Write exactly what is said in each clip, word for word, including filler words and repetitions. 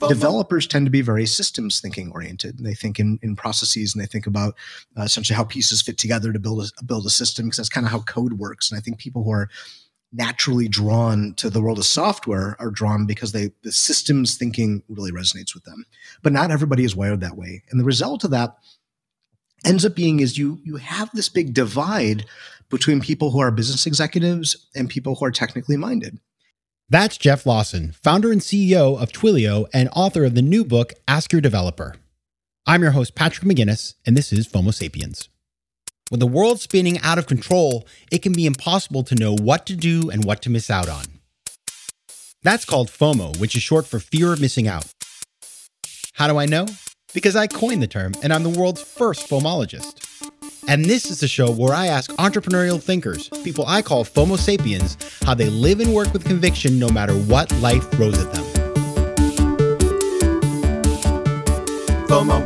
Developers tend to be very systems thinking oriented. They think in, in processes, and they think about uh, essentially how pieces fit together to build a, build a system, because that's kind of how code works. And I think people who are naturally drawn to the world of software are drawn because they the systems thinking really resonates with them. But not everybody is wired that way. And the result of that ends up being is you you have this big divide between people who are business executives and people who are technically minded. That's Jeff Lawson, founder and C E O of Twilio and author of the new book, Ask Your Developer. I'm your host, Patrick McGinnis, and this is FOMO Sapiens. With the world spinning out of control, it can be impossible to know what to do and what to miss out on. That's called FOMO, which is short for fear of missing out. How do I know? Because I coined the term, and I'm the world's first FOMologist. And this is the show where I ask entrepreneurial thinkers, people I call FOMO Sapiens, how they live and work with conviction no matter what life throws at them. FOMO.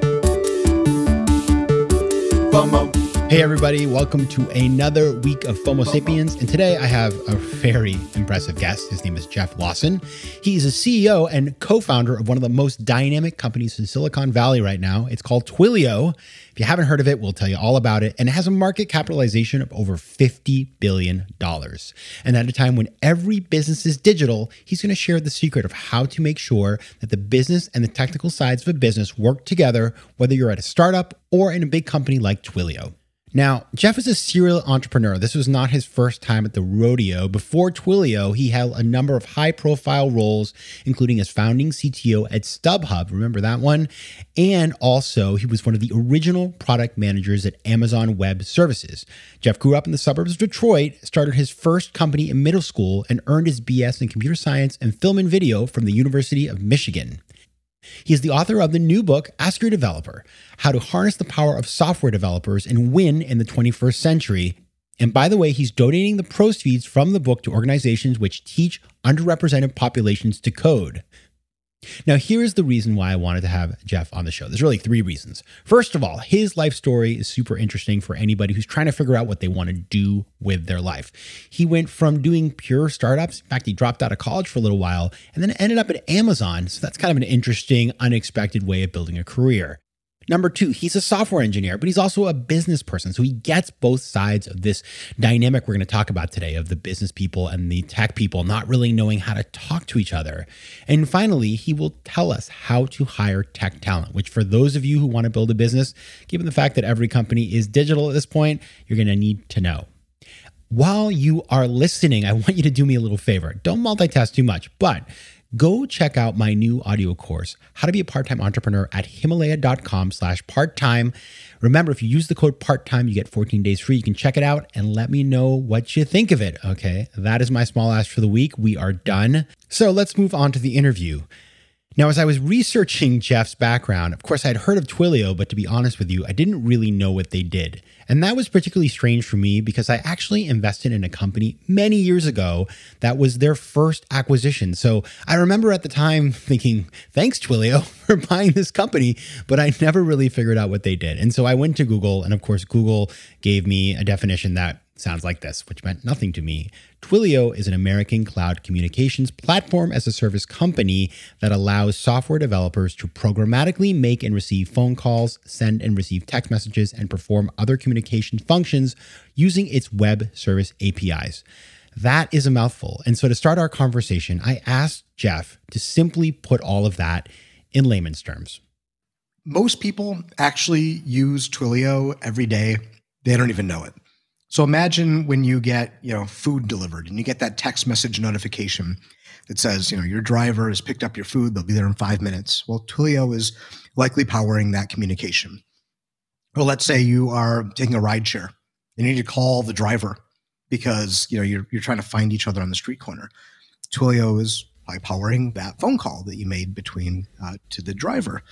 FOMO. Hey everybody, welcome to another week of FOMO Sapiens. And today I have a very impressive guest. His name is Jeff Lawson. He's a C E O and co-founder of one of the most dynamic companies in Silicon Valley right now. It's called Twilio. If you haven't heard of it, we'll tell you all about it. And it has a market capitalization of over fifty billion dollars. And at a time when every business is digital, he's going to share the secret of how to make sure that the business and the technical sides of a business work together, whether you're at a startup or in a big company like Twilio. Now, Jeff is a serial entrepreneur. This was not his first time at the rodeo. Before Twilio, he held a number of high-profile roles, including as founding C T O at StubHub. Remember that one? And also, he was one of the original product managers at Amazon Web Services. Jeff grew up in the suburbs of Detroit, started his first company in middle school, and earned his B S in computer science and film and video from the University of Michigan. He is the author of the new book, Ask Your Developer, How to Harness the Power of Software Developers and Win in the twenty-first Century. And by the way, he's donating the proceeds from the book to organizations which teach underrepresented populations to code. Now, here's the reason why I wanted to have Jeff on the show. There's really three reasons. First of all, his life story is super interesting for anybody who's trying to figure out what they want to do with their life. He went from doing pure startups. In fact, he dropped out of college for a little while and then ended up at Amazon. So that's kind of an interesting, unexpected way of building a career. Number two, he's a software engineer, but he's also a business person. So he gets both sides of this dynamic we're going to talk about today of the business people and the tech people not really knowing how to talk to each other. And finally, he will tell us how to hire tech talent, which for those of you who want to build a business, given the fact that every company is digital at this point, you're going to need to know. While you are listening, I want you to do me a little favor. Don't multitask too much, but go check out my new audio course, How to Be a Part-Time Entrepreneur, at Himalaya.com slash part-time. Remember, if you use the code part-time, you get fourteen days free. You can check it out and let me know what you think of it, okay? That is my small ask for the week. We are done. So let's move on to the interview. Now, as I was researching Jeff's background, of course, I'd heard of Twilio, but to be honest with you, I didn't really know what they did. And that was particularly strange for me because I actually invested in a company many years ago that was their first acquisition. So I remember at the time thinking, thanks, Twilio, for buying this company, but I never really figured out what they did. And so I went to Google, and of course, Google gave me a definition that sounds like this, which meant nothing to me. Twilio is an American cloud communications platform as a service company that allows software developers to programmatically make and receive phone calls, send and receive text messages, and perform other communication functions using its web service A P Is. That is a mouthful. And so to start our conversation, I asked Jeff to simply put all of that in layman's terms. Most people actually use Twilio every day. They don't even know it. So imagine when you get, you know, food delivered and you get that text message notification that says, you know, your driver has picked up your food. They'll be there in five minutes. Well, Twilio is likely powering that communication. Or let's say you are taking a ride share and you need to call the driver because, you know, you're, you're trying to find each other on the street corner. Twilio is by powering that phone call that you made between uh, to the driver.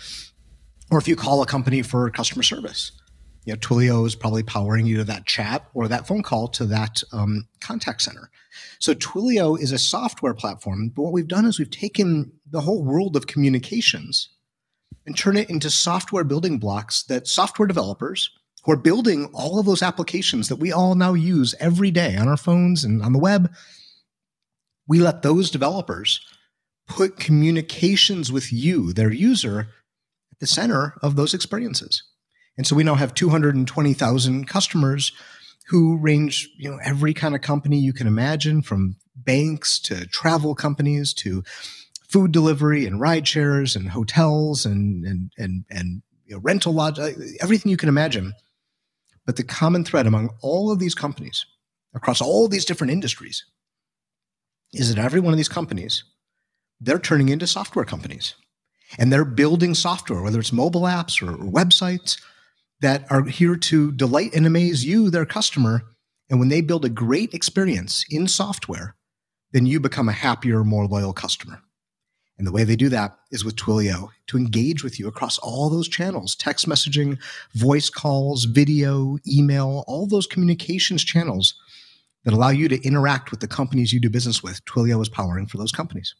Or if you call a company for customer service, you know, Twilio is probably powering you to that chat or that phone call to that um, contact center. So Twilio is a software platform, but what we've done is we've taken the whole world of communications and turned it into software building blocks that software developers who are building all of those applications that we all now use every day on our phones and on the web, we let those developers put communications with you, their user, at the center of those experiences. And so we now have two hundred twenty thousand customers who range, you know, every kind of company you can imagine, from banks to travel companies to food delivery and ride shares and hotels and and and and you know, rental lodge, everything you can imagine. But the common thread among all of these companies across all these different industries is that every one of these companies, they're turning into software companies, and they're building software, whether it's mobile apps or, or websites, that are here to delight and amaze you, their customer. And when they build a great experience in software, then you become a happier, more loyal customer. And the way they do that is with Twilio, to engage with you across all those channels: text messaging, voice calls, video, email, all those communications channels that allow you to interact with the companies you do business with. Twilio is powering for those companies.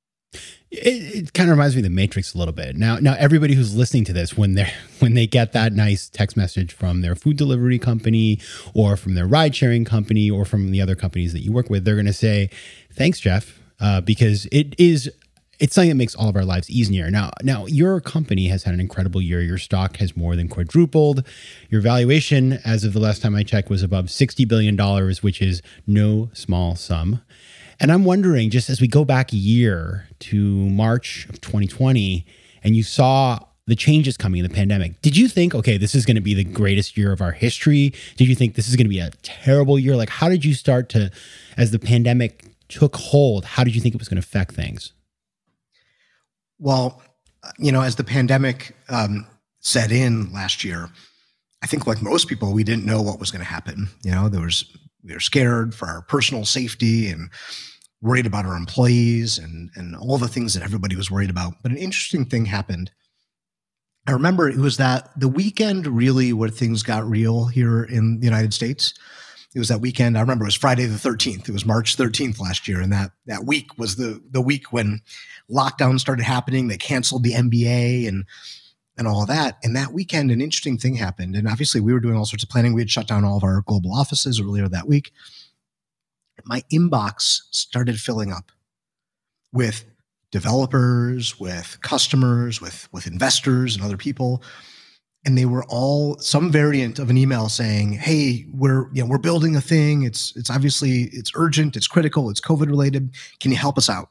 It, it kind of reminds me of the Matrix a little bit. Now, now everybody who's listening to this, when they when they get that nice text message from their food delivery company or from their ride sharing company or from the other companies that you work with, they're going to say, "Thanks, Jeff," uh, because it is it's something that makes all of our lives easier. Now, now your company has had an incredible year. Your stock has more than quadrupled. Your valuation, as of the last time I checked, was above sixty billion dollars, which is no small sum. And I'm wondering, just as we go back a year to March of twenty twenty, and you saw the changes coming in the pandemic, did you think, okay, this is going to be the greatest year of our history? Did you think this is going to be a terrible year? Like, how did you start to, as the pandemic took hold, how did you think it was going to affect things? Well, you know, as the pandemic um, set in last year, I think like most people, we didn't know what was going to happen. You know, there was we were scared for our personal safety and worried about our employees and, and all the things that everybody was worried about. But an interesting thing happened. I remember it was that the weekend really where things got real here in the United States. It was that weekend. I remember it was Friday the thirteenth. It was March thirteenth last year. And that, that week was the, the week when lockdowns started happening. They canceled the N B A and and all of that. And that weekend, an interesting thing happened. And obviously we were doing all sorts of planning. We had shut down all of our global offices earlier that week. My inbox started filling up with developers, with customers, with, with investors and other people. And they were all some variant of an email saying, "Hey, we're, you know, we're building a thing. It's, it's obviously, it's urgent. It's critical. It's COVID related. Can you help us out?"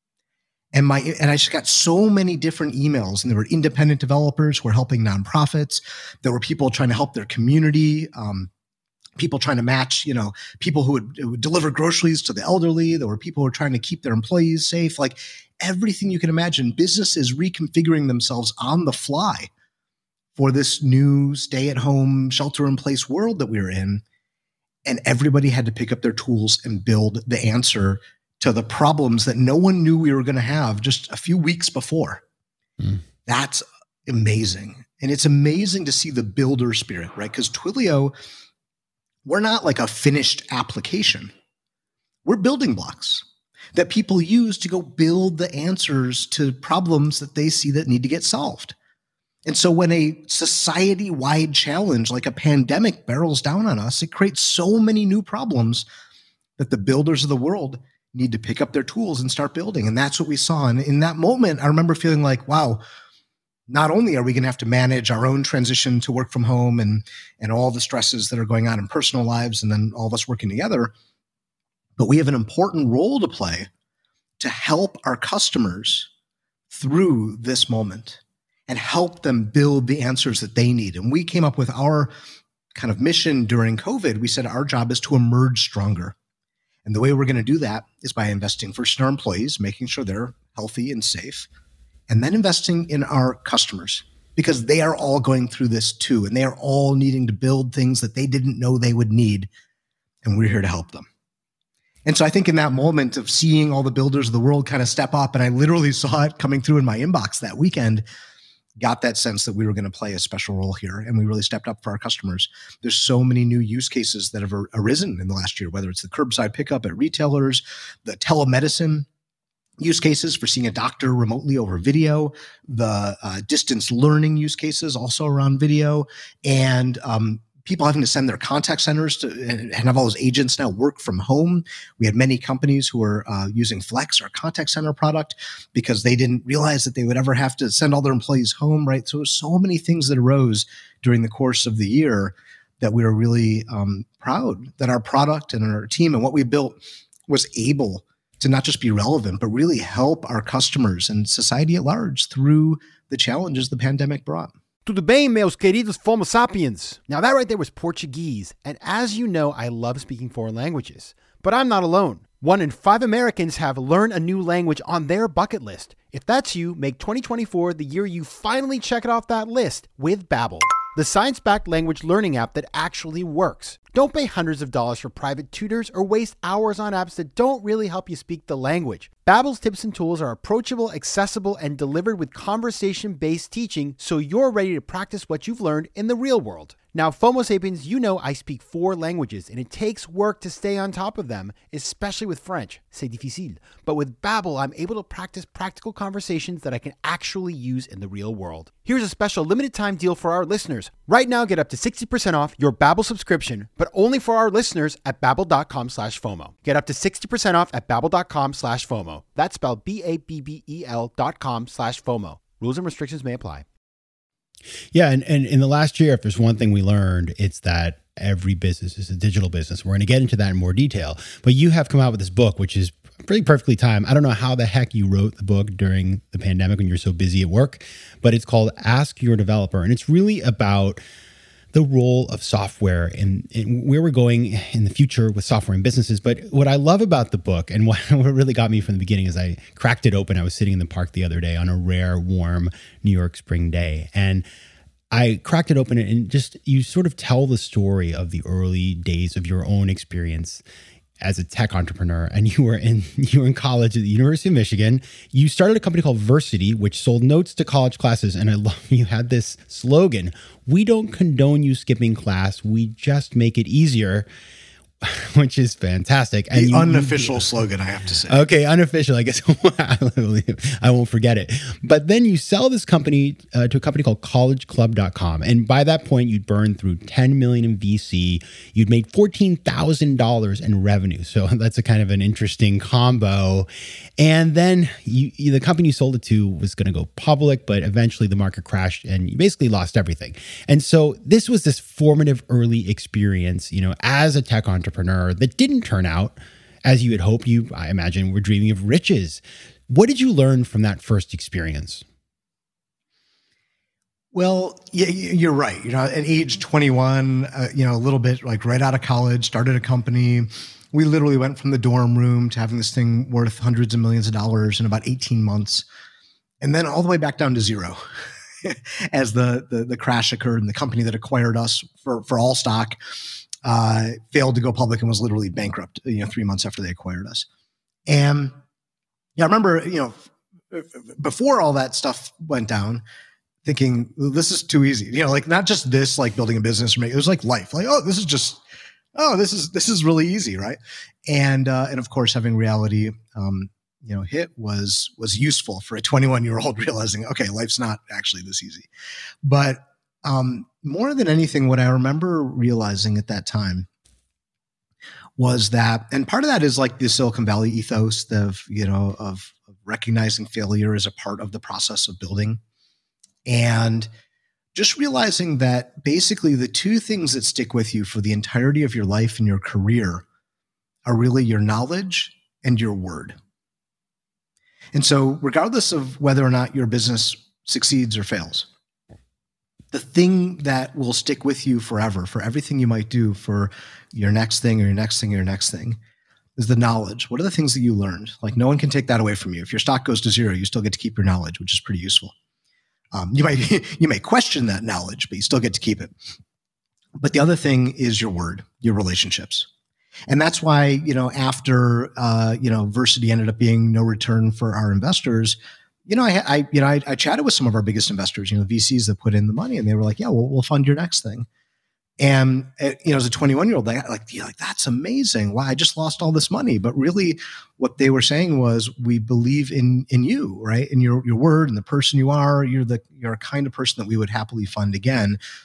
And my and I just got so many different emails, and there were independent developers who were helping nonprofits. There were people trying to help their community, um, people trying to match, you know, people who would, who would deliver groceries to the elderly. There were people who were trying to keep their employees safe. Like everything you can imagine, businesses reconfiguring themselves on the fly for this new stay-at-home, shelter-in-place world that we were in. And everybody had to pick up their tools and build the answer to the problems that no one knew we were going to have just a few weeks before. Mm. That's amazing. And it's amazing to see the builder spirit, right? Because Twilio, we're not like a finished application. We're building blocks that people use to go build the answers to problems that they see that need to get solved. And so when a society-wide challenge like a pandemic barrels down on us, it creates so many new problems that the builders of the world need to pick up their tools and start building. And that's what we saw. And in that moment, I remember feeling like, wow, not only are we going to have to manage our own transition to work from home and, and all the stresses that are going on in personal lives and then all of us working together, but we have an important role to play to help our customers through this moment and help them build the answers that they need. And we came up with our kind of mission during COVID. We said our job is to emerge stronger. And the way we're going to do that is by investing first in our employees, making sure they're healthy and safe, and then investing in our customers because they are all going through this too. And they are all needing to build things that they didn't know they would need. And we're here to help them. And so I think in that moment of seeing all the builders of the world kind of step up, and I literally saw it coming through in my inbox that weekend, got that sense that we were going to play a special role here. And we really stepped up for our customers. There's so many new use cases that have arisen in the last year, whether it's the curbside pickup at retailers, the telemedicine use cases for seeing a doctor remotely over video, the uh, distance learning use cases also around video, and um, people having to send their contact centers to and have all those agents now work from home. We had many companies who were uh, using Flex, our contact center product, because they didn't realize that they would ever have to send all their employees home, right? So so many things that arose during the course of the year that we were really um, proud that our product and our team and what we built was able to not just be relevant, but really help our customers and society at large through the challenges the pandemic brought. Tudo bem, meus queridos Fomo Sapiens? Now that right there was Portuguese. And as you know, I love speaking foreign languages. But I'm not alone. One in five Americans have learned a new language on their bucket list. If that's you, make twenty twenty-four the year you finally check it off that list with Babbel, the science-backed language learning app that actually works. Don't pay hundreds of dollars for private tutors or waste hours on apps that don't really help you speak the language. Babbel's tips and tools are approachable, accessible, and delivered with conversation-based teaching so you're ready to practice what you've learned in the real world. Now, Fomo Sapiens, you know I speak four languages, and it takes work to stay on top of them, especially with French. C'est difficile. But with Babbel, I'm able to practice practical conversations that I can actually use in the real world. Here's a special limited time deal for our listeners. Right now, get up to sixty percent off your Babbel subscription, but only for our listeners at babbel.com slash FOMO. Get up to sixty percent off at babbel.com slash FOMO. That's spelled B A B B E L dot com slash FOMO. Rules and restrictions may apply. Yeah. And, and in the last year, if there's one thing we learned, it's that every business is a digital business. We're going to get into that in more detail. But you have come out with this book, which is pretty perfectly timed. I don't know how the heck you wrote the book during the pandemic when you're so busy at work, but it's called Ask Your Developer. And it's really about the role of software and, and where we're going in the future with software and businesses. But what I love about the book and what, what really got me from the beginning is I cracked it open. I was sitting in the park the other day on a rare, warm New York spring day. And I cracked it open and just, you sort of tell the story of the early days of your own experience as a tech entrepreneur. And you were in you were in college at the University of Michigan. You started a company called Versity, which sold notes to college classes. And I love you had this slogan: "We don't condone you skipping class. We just make it easier." Which is fantastic. And the you, unofficial you, slogan, I have to say. Okay, unofficial. I guess I won't forget it. But then you sell this company uh, to a company called college club dot com. And by that point, you'd burned through ten million dollars in V C. You'd made fourteen thousand dollars in revenue. So that's a kind of an interesting combo. And then you, you, the company you sold it to was going to go public, but eventually the market crashed and you basically lost everything. And so this was this formative early experience, you know, as a tech entrepreneur that didn't turn out as you had hoped. You, I imagine, were dreaming of riches. What did you learn from that first experience? Well, yeah, you're right. You know, at age twenty-one, uh, you know, a little bit like right out of college, started a company. We literally went from the dorm room to having this thing worth hundreds of millions of dollars in about eighteen months. And then all the way back down to zero as the, the, the crash occurred and the company that acquired us for, for all stock uh, failed to go public and was literally bankrupt, you know, three months after they acquired us. And yeah, I remember, you know, before all that stuff went down, thinking this is too easy, you know, like not just this, like building a business, or it was like life, like, oh, this is just, oh, this is, this is really easy. Right. And, uh, and of course, having reality, um, you know, hit was, was useful for a twenty-one year old realizing, okay, life's not actually this easy. But, um, more than anything, what I remember realizing at that time was that, and part of that is like the Silicon Valley ethos of, you know, of, of recognizing failure as a part of the process of building. And just realizing that basically the two things that stick with you for the entirety of your life and your career are really your knowledge and your word. And so regardless of whether or not your business succeeds or fails, the thing that will stick with you forever for everything you might do for your next thing or your next thing or your next thing is the knowledge. What are the things that you learned? Like no one can take that away from you. If your stock goes to zero, you still get to keep your knowledge, which is pretty useful. Um, you might you may question that knowledge, but you still get to keep it. But the other thing is your word, your relationships. And that's why, you know, after, uh, you know, Versity ended up being no return for our investors, you know, I, I you know, I, I chatted with some of our biggest investors, you know, V Cs that put in the money, and they were like, yeah, well, we'll fund your next thing. And, uh, you know, as a twenty-one year old, like, like, yeah, like, that's amazing. Wow, I just lost all this money. But really what they were saying was, we believe in, in you, right? In your, your word and the person you are. You're the, you're a kind of person that we would happily fund again.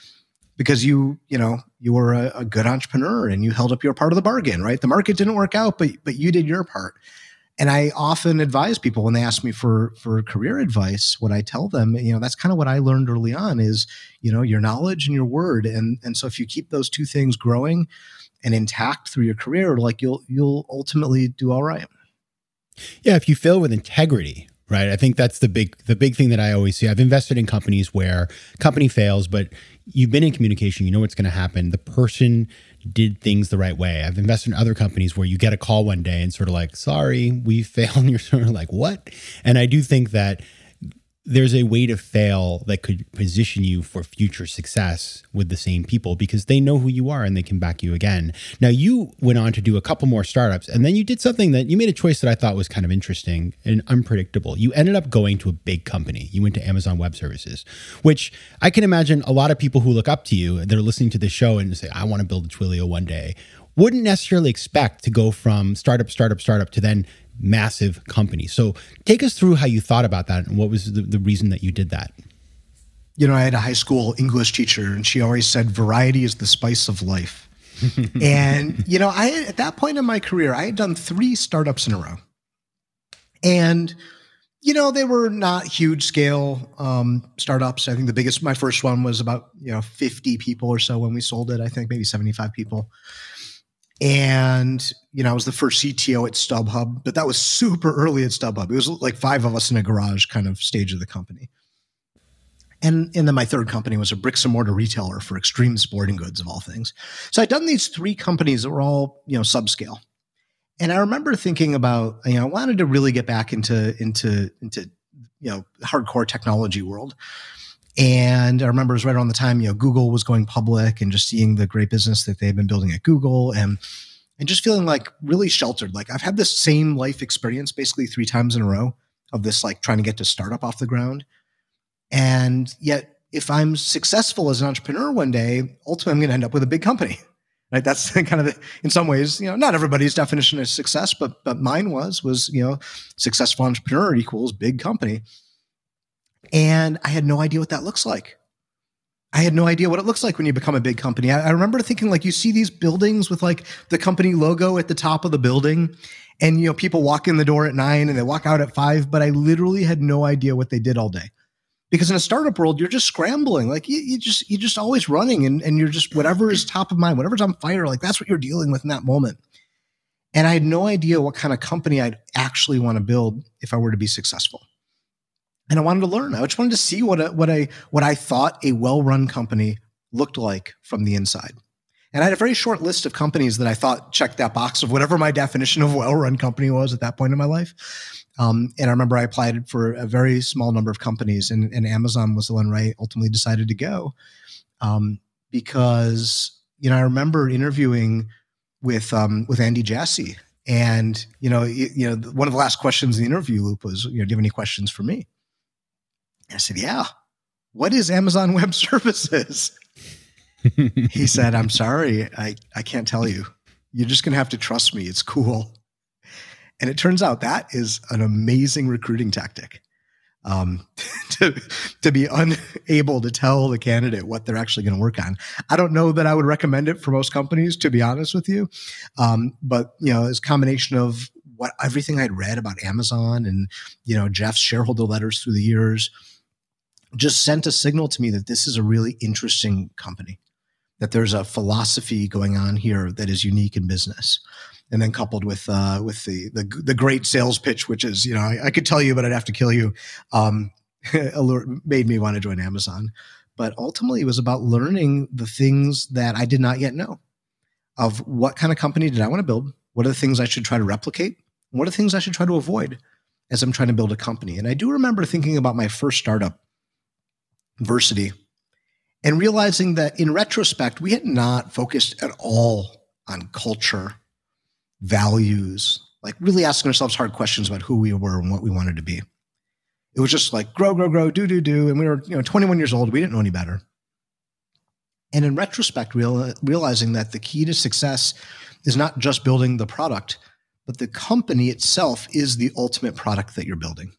because you, you know, you were a, a good entrepreneur and you held up your part of the bargain, right? The market didn't work out, but but you did your part. And I often advise people when they ask me for for career advice, what I tell them, you know, that's kind of what I learned early on is, you know, your knowledge and your word. And and so if you keep those two things growing and intact through your career, like you'll you'll ultimately do all right. Yeah, if you fill with integrity, right? I think that's the big the big thing that I always see. I've invested in companies where company fails, but you've been in communication, you know what's going to happen. The person did things the right way. I've invested in other companies where you get a call one day and sort of like, sorry, we failed. And you're sort of like, what? And I do think that there's a way to fail that could position you for future success with the same people because they know who you are and they can back you again. Now, you went on to do a couple more startups, and then you did something that you made a choice that I thought was kind of interesting and unpredictable. You ended up going to a big company. You went to Amazon Web Services, which I can imagine a lot of people who look up to you, they're listening to the show and say, I want to build a Twilio one day, wouldn't necessarily expect to go from startup, startup, startup to then massive company. So take us through how you thought about that and what was the, the reason that you did that? You know, I had a high school English teacher and she always said, variety is the spice of life. And, you know, I, at that point in my career, I had done three startups in a row. And, you know, they were not huge scale um, startups. I think the biggest, my first one was about, you know, fifty people or so when we sold it. I think maybe seventy-five people. And, you know, I was the first C T O at StubHub, but that was super early at StubHub. It was like five of us in a garage kind of stage of the company. And, and then my third company was a bricks and mortar retailer for extreme sporting goods of all things. So I'd done these three companies that were all, you know, subscale. And I remember thinking about, you know, I wanted to really get back into, into, into, you know, hardcore technology world. And I remember it was right around the time, you know, Google was going public and just seeing the great business that they've been building at Google and, and just feeling like really sheltered. Like I've had this same life experience basically three times in a row of this, like trying to get to startup off the ground. And yet if I'm successful as an entrepreneur one day, ultimately I'm going to end up with a big company, right? That's kind of, the, in some ways, you know, not everybody's definition of success, but, but mine was, was, you know, successful entrepreneur equals big company. And I had no idea what that looks like. I had no idea what it looks like when you become a big company. I, I remember thinking like, you see these buildings with like the company logo at the top of the building and, you know, people walk in the door at nine and they walk out at five, but I literally had no idea what they did all day. Because in a startup world, you're just scrambling. Like you, you just, you're just always running and, and you're just, whatever is top of mind, whatever's on fire, like that's what you're dealing with in that moment. And I had no idea what kind of company I'd actually want to build if I were to be successful. And I wanted to learn. I just wanted to see what a, what a, what I thought a well-run company looked like from the inside. And I had a very short list of companies that I thought checked that box of whatever my definition of well-run company was at that point in my life. Um, and I remember I applied for a very small number of companies, and, and Amazon was the one where I ultimately decided to go. Um, because, you know, I remember interviewing with, um, with Andy Jassy, and, you know, you, you know, one of the last questions in the interview loop was, you know, do you have any questions for me? And I said, yeah. What is Amazon Web Services? He said, I'm sorry, I, I can't tell you. You're just going to have to trust me. It's cool. And it turns out that is an amazing recruiting tactic, um, to, to be unable to tell the candidate what they're actually going to work on. I don't know that I would recommend it for most companies, to be honest with you. Um, but, you know, it's a combination of what everything I'd read about Amazon and, you know, Jeff's shareholder letters through the years just sent a signal to me that this is a really interesting company, that there's a philosophy going on here that is unique in business. And then coupled with uh, with the, the the great sales pitch, which is, you know, I, I could tell you, but I'd have to kill you, um, made me want to join Amazon. But ultimately, it was about learning the things that I did not yet know of what kind of company did I want to build? What are the things I should try to replicate? And what are the things I should try to avoid as I'm trying to build a company? And I do remember thinking about my first startup, Versity, and realizing that in retrospect, we had not focused at all on culture, values, like really asking ourselves hard questions about who we were and what we wanted to be. It was just like grow, grow, grow, do, do, do. And we were, you know, twenty-one years old. We didn't know any better. And in retrospect, real, realizing that the key to success is not just building the product, but the company itself is the ultimate product that you're building.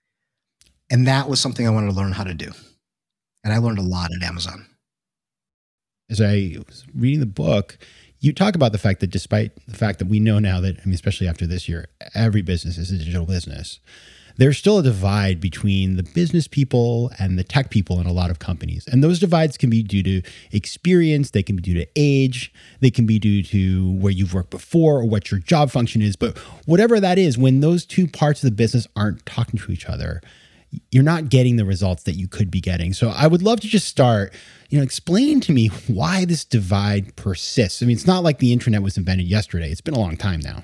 And that was something I wanted to learn how to do. And I learned a lot at Amazon. as I was reading the book, you talk about the fact that despite the fact that we know now that, I mean, especially after this year, every business is a digital business, there's still a divide between the business people and the tech people in a lot of companies. And those divides can be due to experience, they can be due to age, they can be due to where you've worked before or what your job function is. But whatever that is, when those two parts of the business aren't talking to each other, you're not getting the results that you could be getting. So I would love to just start, you know, explain to me why this divide persists. I mean, it's not like the internet was invented yesterday. It's been a long time now.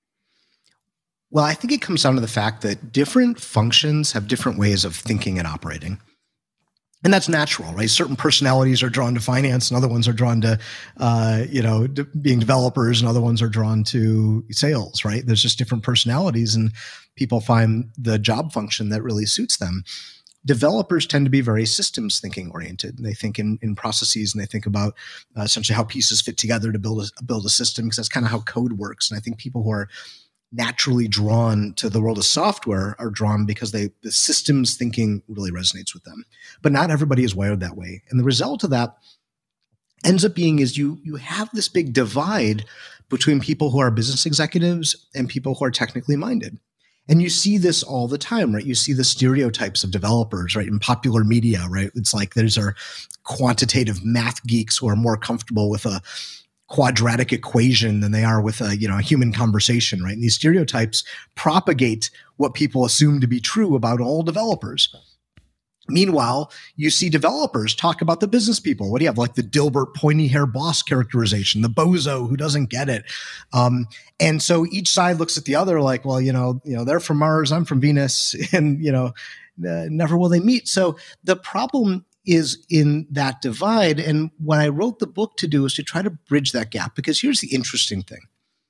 Well, I think it comes down to the fact that different functions have different ways of thinking and operating. And that's natural, right? Certain personalities are drawn to finance and other ones are drawn to, uh, you know, d- being developers and other ones are drawn to sales, right? There's just different personalities and people find the job function that really suits them. Developers tend to be very systems thinking oriented. They think in, in processes and they think about uh, essentially how pieces fit together to build a, build a system, because that's kind of how code works. And I think people who are naturally drawn to the world of software are drawn because they the systems thinking really resonates with them. But not everybody is wired that way. And the result of that ends up being is you you have this big divide between people who are business executives and people who are technically minded. And you see this all the time, right? You see the stereotypes of developers, right? In popular media, right? It's like there's our quantitative math geeks who are more comfortable with a quadratic equation than they are with a, you know, a human conversation, right? And these stereotypes propagate what people assume to be true about all developers. Meanwhile, you see developers talk about the business people. What do you have? Like the Dilbert pointy hair boss characterization, the bozo who doesn't get it. Um, and so each side looks at the other like, well, you know, you know, they're from Mars, I'm from Venus, and, you know, uh, never will they meet. So the problem is in that divide. And what I wrote the book to do is to try to bridge that gap, because here's the interesting thing.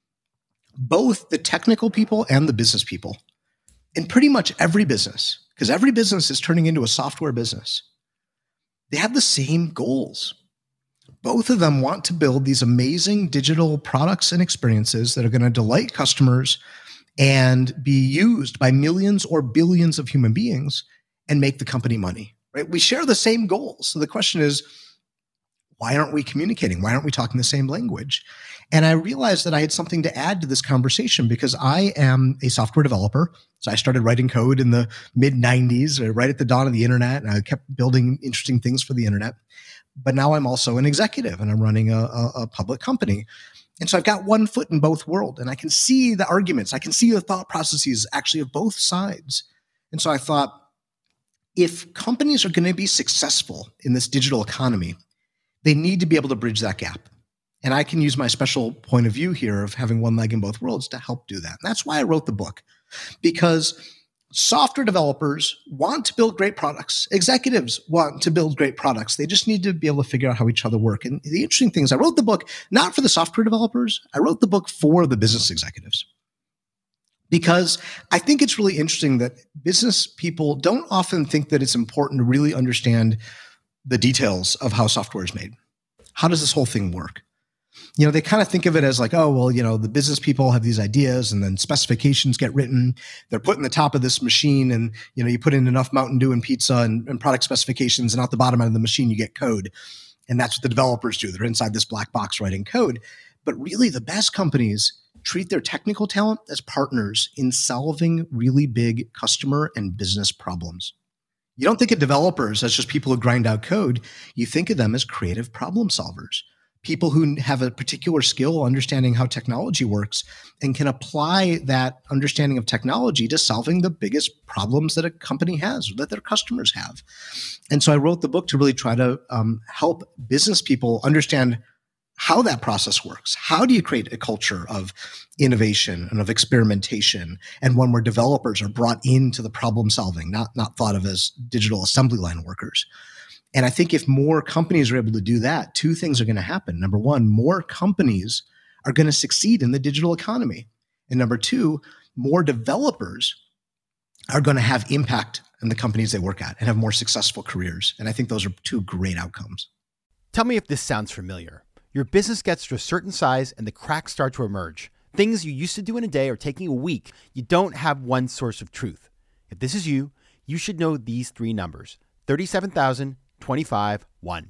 Both the technical people and the business people, in pretty much every business, because every business is turning into a software business, they have the same goals. Both of them want to build these amazing digital products and experiences that are going to delight customers and be used by millions or billions of human beings and make the company money. Right? We share the same goals. So the question is, why aren't we communicating? Why aren't we talking the same language? And I realized that I had something to add to this conversation because I am a software developer. So I started writing code in the mid nineties, right at the dawn of the internet. And I kept building interesting things for the internet. But now I'm also an executive and I'm running a, a, a public company. And so I've got one foot in both worlds and I can see the arguments. I can see the thought processes actually of both sides. And so I thought, if companies are going to be successful in this digital economy, they need to be able to bridge that gap. And I can use my special point of view here of having one leg in both worlds to help do that. And that's why I wrote the book, because software developers want to build great products. Executives want to build great products. They just need to be able to figure out how each other work. And the interesting thing is I wrote the book not for the software developers. I wrote the book for the business executives. Because I think it's really interesting that business people don't often think that it's important to really understand the details of how software is made. How does this whole thing work? You know, they kind of think of it as like, oh, well, you know, the business people have these ideas and then specifications get written. They're put in the top of this machine and, you know, you put in enough Mountain Dew and pizza and, and product specifications and out the bottom end of the machine, you get code. And that's what the developers do. They're inside this black box writing code. But really the best companies treat their technical talent as partners in solving really big customer and business problems. You don't think of developers as just people who grind out code. You think of them as creative problem solvers, people who have a particular skill understanding how technology works and can apply that understanding of technology to solving the biggest problems that a company has or that their customers have. And so I wrote the book to really try to um, help business people understand how that process works. How do you create a culture of innovation and of experimentation, and one where developers are brought into the problem solving, not, not thought of as digital assembly line workers? And I think if more companies are able to do that, two things are going to happen. Number one, more companies are going to succeed in the digital economy. And number two, more developers are going to have impact in the companies they work at and have more successful careers. And I think those are two great outcomes. Tell me if this sounds familiar. Your business gets to a certain size and the cracks start to emerge. Things you used to do in a day are taking a week. You don't have one source of truth. If this is you, you should know these three numbers: thirty-seven thousand, twenty-five, one.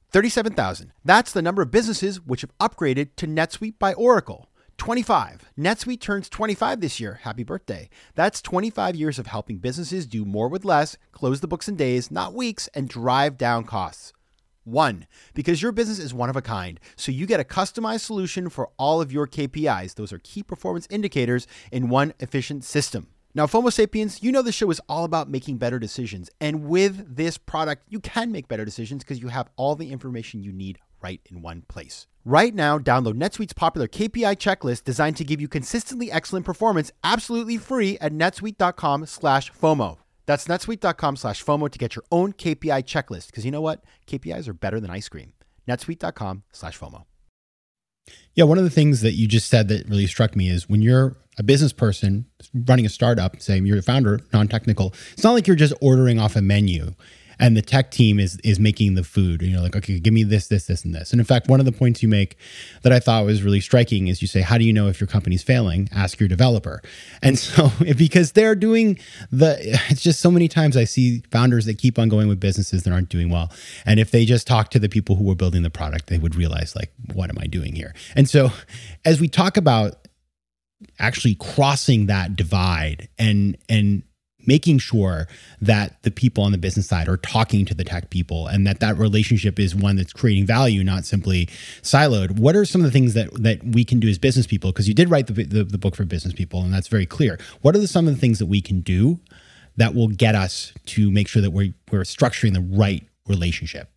thirty-seven thousand. That's the number of businesses which have upgraded to NetSuite by Oracle. twenty-five. NetSuite turns twenty-five this year. Happy birthday. That's twenty-five years of helping businesses do more with less, close the books in days, not weeks, and drive down costs. One, because your business is one of a kind, so you get a customized solution for all of your K P Is. Those are key performance indicators in one efficient system. Now, FOMO Sapiens, you know the show is all about making better decisions. And with this product, you can make better decisions because you have all the information you need right in one place. Right now, download NetSuite's popular K P I checklist designed to give you consistently excellent performance absolutely free at netsuite.com slash FOMO. That's netsuite.com slash FOMO to get your own K P I checklist. Because you know what? K P Is are better than ice cream. netsuite.com slash FOMO. Yeah, one of the things that you just said that really struck me is when you're a business person running a startup, say you're a founder, non-technical, it's not like you're just ordering off a menu and the tech team is is making the food. You know, like, okay, give me this, this, this, and this. And in fact, one of the points you make that I thought was really striking is you say, how do you know if your company's failing? Ask your developer. And so because they're doing the, it's just so many times I see founders that keep on going with businesses that aren't doing well. And if they just talk to the people who were building the product, they would realize, like, what am I doing here? And so as we talk about actually crossing that divide and and making sure that the people on the business side are talking to the tech people and that that relationship is one that's creating value, not simply siloed. What are some of the things that that we can do as business people? Because you did write the, the, the book for business people, and that's very clear. What are the, some of the things that we can do that will get us to make sure that we're, we're structuring the right relationship?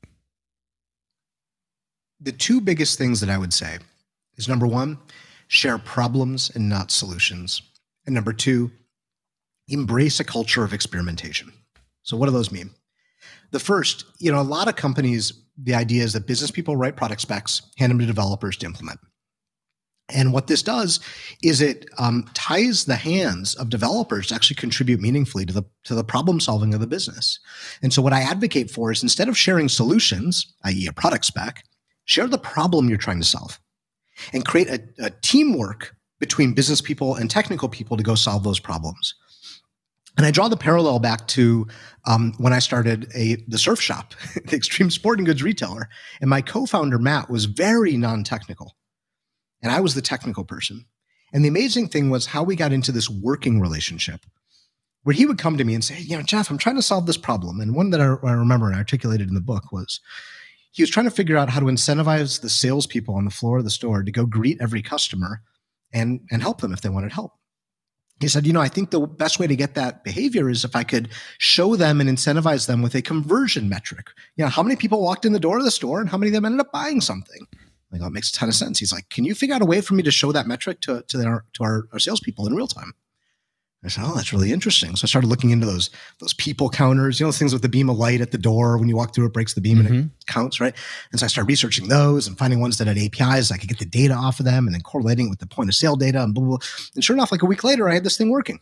The two biggest things that I would say is, number one, share problems and not solutions. And number two, embrace a culture of experimentation. So what do those mean? The first, you know, a lot of companies, the idea is that business people write product specs, hand them to developers to implement. And what this does is it um, ties the hands of developers to actually contribute meaningfully to the to the problem solving of the business. And so what I advocate for is, instead of sharing solutions, that is a product spec, share the problem you're trying to solve and create a, a teamwork between business people and technical people to go solve those problems. And I draw the parallel back to um, when I started a the surf shop, the extreme sporting goods retailer. And my co-founder, Matt, was very non-technical. And I was the technical person. And the amazing thing was how we got into this working relationship where he would come to me and say, you know, Jeff, I'm trying to solve this problem. And one that I, I remember and articulated in the book was he was trying to figure out how to incentivize the salespeople on the floor of the store to go greet every customer and, and help them if they wanted help. He said, you know, I think the best way to get that behavior is if I could show them and incentivize them with a conversion metric. You know, how many people walked in the door of the store and how many of them ended up buying something? Like, oh, it makes a ton of sense. He's like, can you figure out a way for me to show that metric to, to, our, to our, our salespeople in real time? I said, oh, that's really interesting. So I started looking into those those people counters, you know, those things with the beam of light at the door. When you walk through, it breaks the beam mm-hmm. and it counts, right? And so I started researching those and finding ones that had A P Is. I could get the data off of them and then correlating with the point of sale data and blah, blah, blah. And sure enough, like a week later, I had this thing working.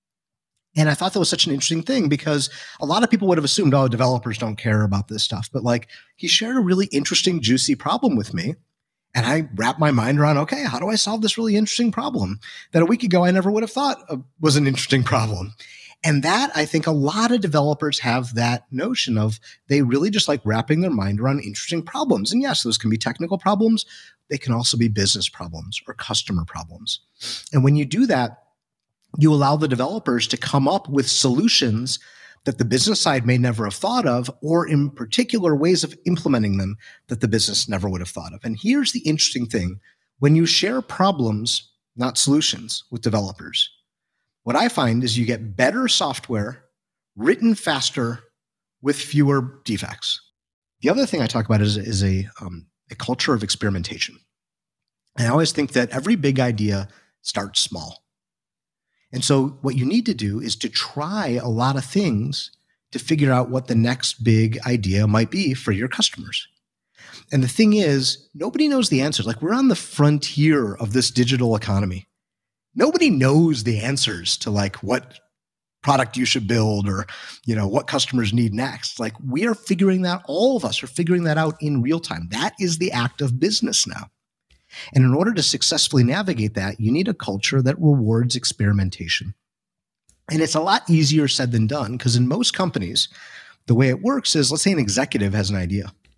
And I thought that was such an interesting thing because a lot of people would have assumed, oh, developers don't care about this stuff. But like, he shared a really interesting, juicy problem with me. And I wrapped my mind around, okay, how do I solve this really interesting problem that a week ago I never would have thought was an interesting problem? And that, I think a lot of developers have that notion of they really just like wrapping their mind around interesting problems. And yes, those can be technical problems. They can also be business problems or customer problems. And when you do that, you allow the developers to come up with solutions that the business side may never have thought of, or in particular ways of implementing them that the business never would have thought of. And here's the interesting thing. When you share problems, not solutions, with developers, what I find is you get better software written faster with fewer defects. The other thing I talk about is, is a, um, a culture of experimentation. And I always think that every big idea starts small. And so what you need to do is to try a lot of things to figure out what the next big idea might be for your customers. And the thing is, nobody knows the answers. Like, we're on the frontier of this digital economy. Nobody knows the answers to like what product you should build or, you know, what customers need next. Like, we are figuring that, all of us are figuring that out in real time. That is the act of business now. And in order to successfully navigate that, you need a culture that rewards experimentation. And it's a lot easier said than done, because in most companies, the way it works is, let's say an executive has an idea.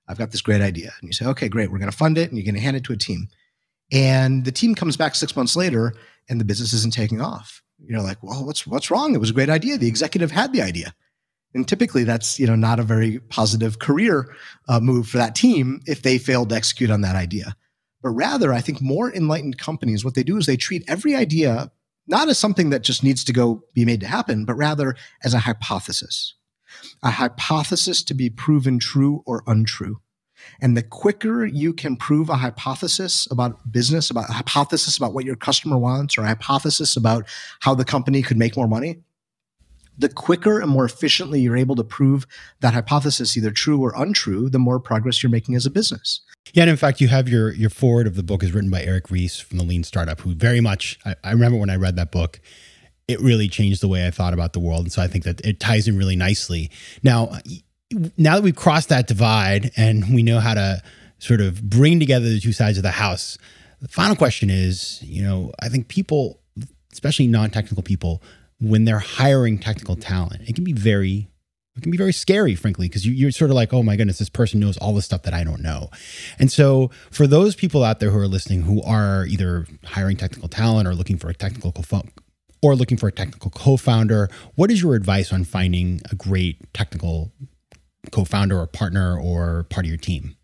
I've got this great idea. And you say, okay, great. We're going to fund it and you're going to hand it to a team. And the team comes back six months later and the business isn't taking off. You're like, well, what's, what's wrong? It was a great idea. The executive had the idea. And typically that's, you know, not a very positive career uh, move for that team if they failed to execute on that idea. But rather, I think more enlightened companies, what they do is they treat every idea not as something that just needs to go be made to happen, but rather as a hypothesis. A hypothesis to be proven true or untrue. And the quicker you can prove a hypothesis about business, about a hypothesis about what your customer wants, or a hypothesis about how the company could make more money, the quicker and more efficiently you're able to prove that hypothesis either true or untrue, the more progress you're making as a business. Yeah, and in fact, you have your your foreword of the book is written by Eric Ries from the Lean Startup, who very much, I, I remember when I read that book, it really changed the way I thought about the world. And so I think that it ties in really nicely. Now, now that we've crossed that divide and we know how to sort of bring together the two sides of the house, the final question is, you know, I think people, especially non-technical people, when they're hiring technical talent, it can be very, it can be very scary, frankly, because you, you're sort of like, oh my goodness, this person knows all the stuff that I don't know. And so for those people out there who are listening, who are either hiring technical talent or looking for a technical co- or looking for a technical co-founder, what is your advice on finding a great technical co-founder or partner or part of your team?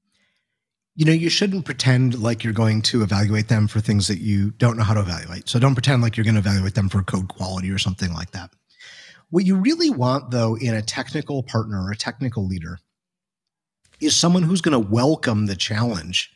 You know, you shouldn't pretend like you're going to evaluate them for things that you don't know how to evaluate. So don't pretend like you're going to evaluate them for code quality or something like that. What you really want, though, in a technical partner or a technical leader is someone who's going to welcome the challenge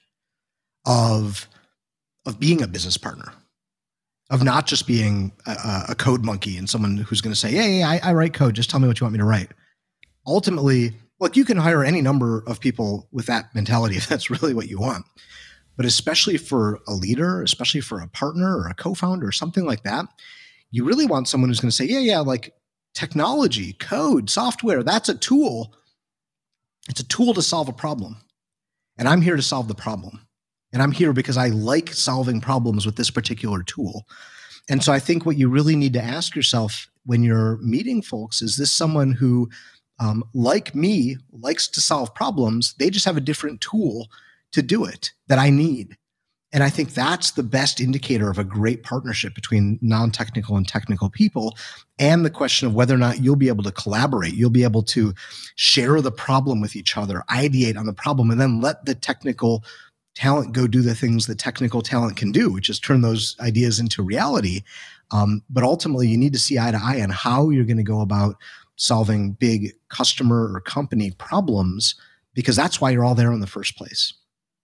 of, of being a business partner, of not just being a, a code monkey and someone who's going to say, hey, hey I, I write code. Just tell me what you want me to write. Ultimately, look, you can hire any number of people with that mentality if that's really what you want. But especially for a leader, especially for a partner or a co-founder or something like that, you really want someone who's going to say, yeah, yeah, like technology, code, software, that's a tool. It's a tool to solve a problem. And I'm here to solve the problem. And I'm here because I like solving problems with this particular tool. And so I think what you really need to ask yourself when you're meeting folks, is this someone who Um, like me, likes to solve problems? They just have a different tool to do it that I need. And I think that's the best indicator of a great partnership between non-technical and technical people, and the question of whether or not you'll be able to collaborate. You'll be able to share the problem with each other, ideate on the problem, and then let the technical talent go do the things that technical talent can do, which is turn those ideas into reality. Um, but ultimately, you need to see eye to eye on how you're going to go about solving big customer or company problems, because that's why you're all there in the first place.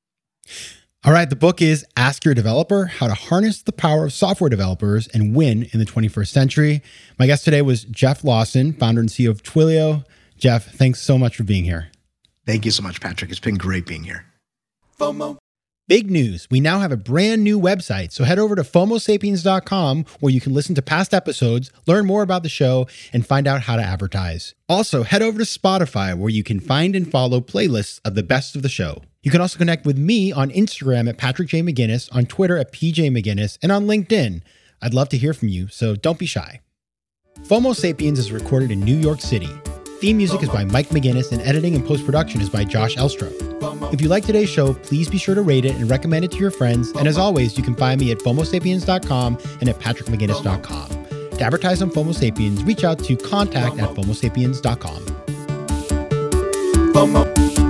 All right. The book is Ask Your Developer, How to Harness the Power of Software Developers and Win in the twenty-first Century. My guest today was Jeff Lawson, founder and C E O of Twilio. Jeff, thanks so much for being here. Thank you so much, Patrick. It's been great being here. FOMO. Big news. We now have a brand new website. So head over to FOMO sapiens dot com where you can listen to past episodes, learn more about the show, and find out how to advertise. Also, head over to Spotify where you can find and follow playlists of the best of the show. You can also connect with me on Instagram at Patrick J. McGinnis, on Twitter at P J McGinnis, and on LinkedIn. I'd love to hear from you, so don't be shy. FOMO Sapiens is recorded in New York City. Theme music is by Mike McGinnis, and editing and post-production is by Josh Elstro. If you like today's show, please be sure to rate it and recommend it to your friends. And as always, you can find me at FOMO sapiens dot com and at patrick mcginnis dot com. To advertise on FOMO Sapiens, reach out to contact at FOMO sapiens dot com. FOMO.